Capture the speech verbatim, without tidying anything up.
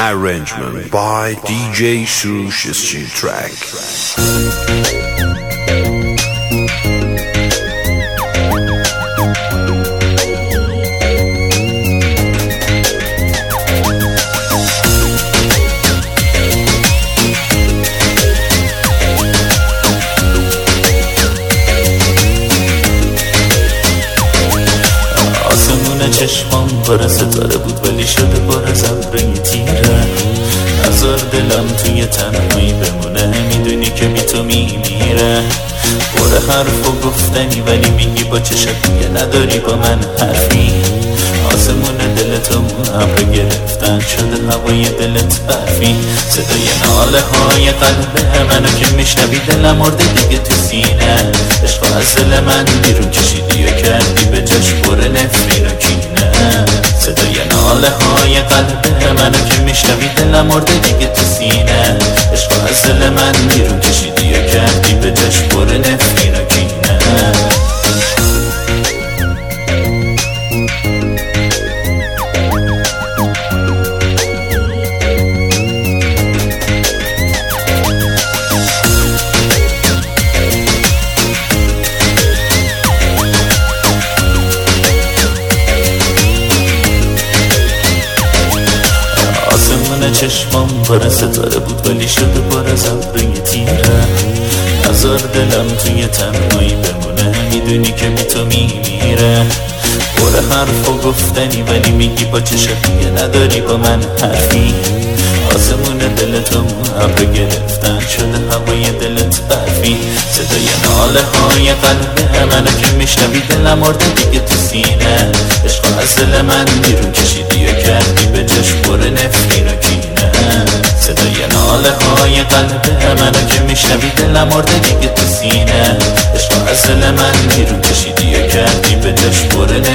Arrangement by دی جی سروش استریت ترک. چشمام پر ستاره بود ولی شده پر از ابرهای تیره. نذار دلم توی تنهایی بمونه، میدونی که بی تو میمیره. پر حرف و گفتنی ولی میگی با چشم دیگه نداری با من حرفی. آسمون دلتمون ابر گرفتن شده هوای دلت برفی. صدای ناله های قلب منو که میشنوی دلم مرده دیگه تو سینه. عشق از دل من بیرون کشیدی و کردی به جاش پر نفرین و کینه. صدای ناله های قلب منو که میشنوی دلم مرده دیگه تو سینه. عشق از دل من بیرون کشیدی و کردی به جاش پر نفرین و کینه. چشمام پر ستاره بود ولی شده پر از ابرهای تیره. نذار دلم توی تنهایی بمونه، میدونی که بی تو میمیره. پر حرف و گفتنی ولی میگی با چشم دیگه نداری با من حرفی. آسمون دلتمون ابر گرفتن شده هوای دلت برفی. صدای ناله های قلب منو که میشنوی دلم مرده دیگه تو سینه. عشق از دل من بیرون کشیدی و کردی به جاش پر نفرین و کینه. صدای ناله های قلب منو که میشنوی دلم مرده دیگه تو سینه. عشق از دل من بیرون کشیدی و کردی به جاش پر نفرین